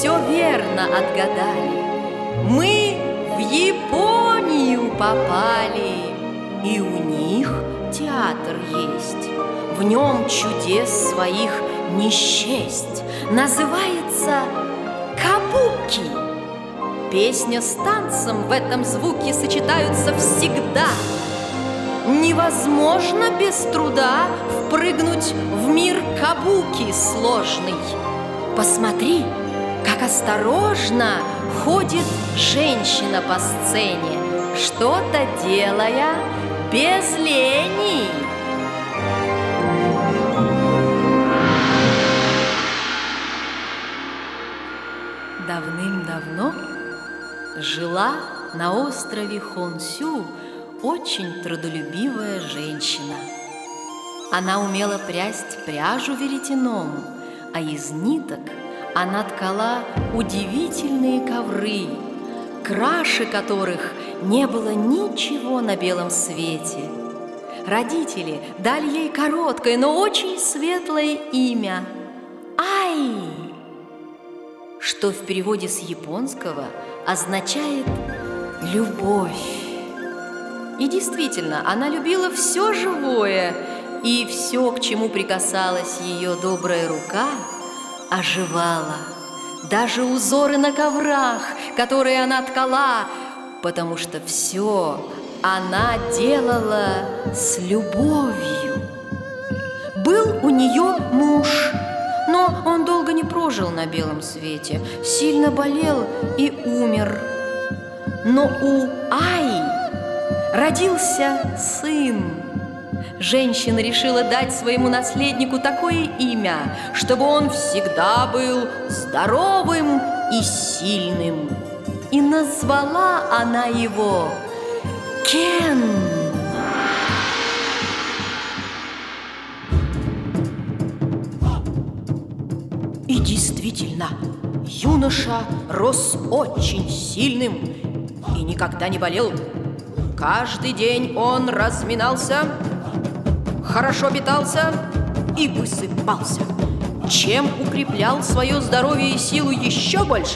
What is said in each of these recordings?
все верно отгадали. Мы в Японию попали, и у них театр есть. В нем чудес своих не счесть. Называется кабуки. Песня с танцем в этом звуке сочетаются всегда. Невозможно без труда впрыгнуть в мир кабуки сложный. Посмотри, как осторожно ходит женщина по сцене, что-то делая без лени. Давным-давно жила на острове Хонсю очень трудолюбивая женщина. Она умела прясть пряжу веретеном, а из ниток она ткала удивительные ковры, краше которых не было ничего на белом свете. Родители дали ей короткое, но очень светлое имя – Ай, что в переводе с японского означает «любовь». И действительно, она любила все живое, и все, к чему прикасалась ее добрая рука, оживало. Даже узоры на коврах, которые она ткала, потому что все она делала с любовью. Был у нее муж, но он долго не прожил на белом свете, сильно болел и умер. Но у Ай родился сын. Женщина решила дать своему наследнику такое имя, чтобы он всегда был здоровым и сильным. И назвала она его Кен. И действительно, юноша рос очень сильным и никогда не болел. Каждый день он разминался, хорошо питался и высыпался, чем укреплял свое здоровье и силу еще больше.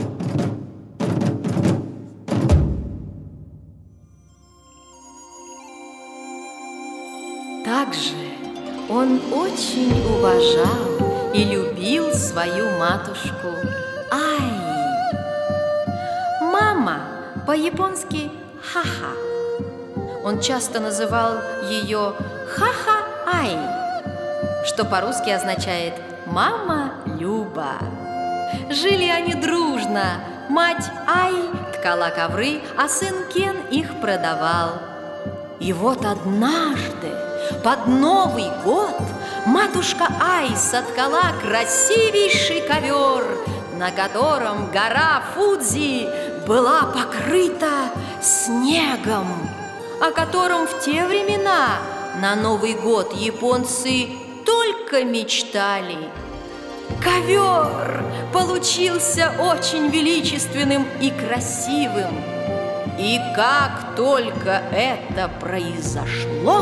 Также он очень уважал и любил свою матушку Ай. Мама по-японски «ха-ха». Он часто называл ее «ха-ха-ай», что по-русски означает «мама Люба». Жили они дружно. Мать Ай ткала ковры, а сын Кен их продавал. И вот однажды, под Новый год, матушка Ай соткала красивейший ковер, на котором гора Фудзи была покрыта снегом, о котором в те времена на Новый год японцы только мечтали. Ковер получился очень величественным и красивым. И как только это произошло,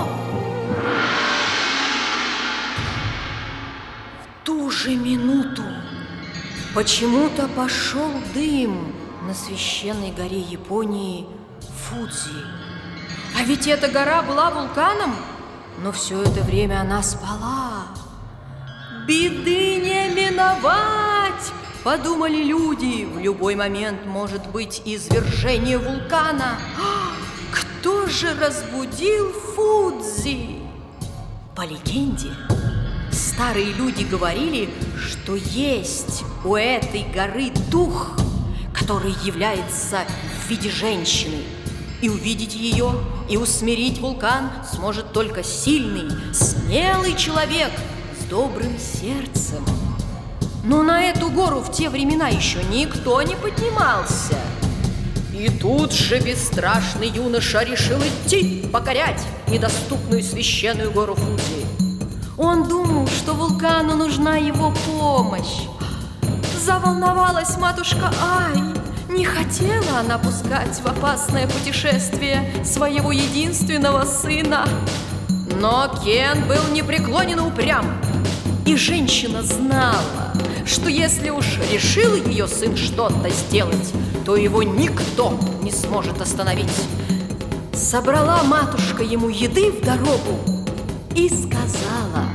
в ту же минуту почему-то пошел дым на священной горе Японии Фудзи. А ведь эта гора была вулканом, но все это время она спала. Беды не миновать, подумали люди. В любой момент может быть извержение вулкана. Кто же разбудил Фудзи? По легенде, старые люди говорили, что есть у этой горы дух, который является в виде женщины. И увидеть ее, и усмирить вулкан сможет только сильный, смелый человек с добрым сердцем. Но на эту гору в те времена еще никто не поднимался. И тут же бесстрашный юноша решил идти покорять недоступную священную гору Фудзи. Он думал, что вулкану нужна его помощь. Заволновалась матушка Ай. Не хотела она пускать в опасное путешествие своего единственного сына. Но Кен был непреклонен и упрям и И женщина знала, что если уж решил ее сын что-то сделать, то его никто не сможет остановить. Собрала матушка ему еды в дорогу и сказала: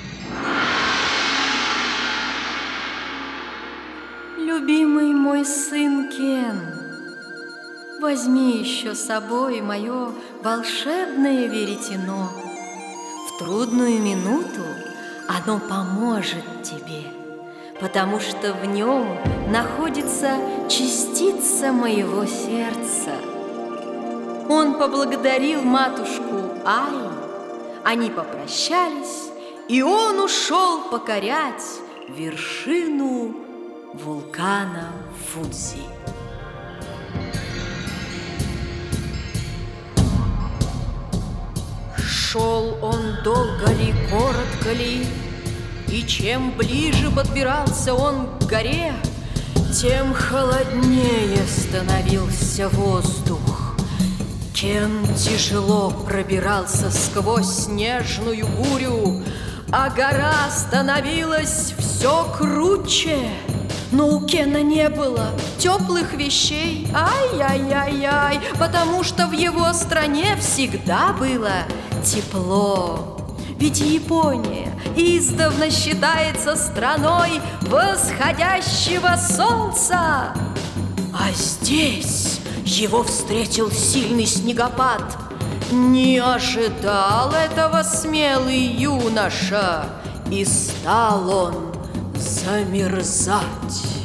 «Любимый мой сын Кен, возьми еще с собой мое волшебное веретено. В трудную минуту оно поможет тебе, потому что в нем находится частица моего сердца». Он поблагодарил матушку Ай, они попрощались, и он ушел покорять вершину вулкана Фудзи. Шел он долго ли, коротко ли, и чем ближе подбирался он к горе, тем холоднее становился воздух. Кен тяжело пробирался сквозь снежную бурю, а гора становилась все круче. Но у Кена не было теплых вещей, ай-яй-яй-яй, потому что в его стране всегда было тепло. Ведь Япония издавна считается страной восходящего солнца. А здесь его встретил сильный снегопад. Не ожидал этого смелый юноша, и стал он замерзать.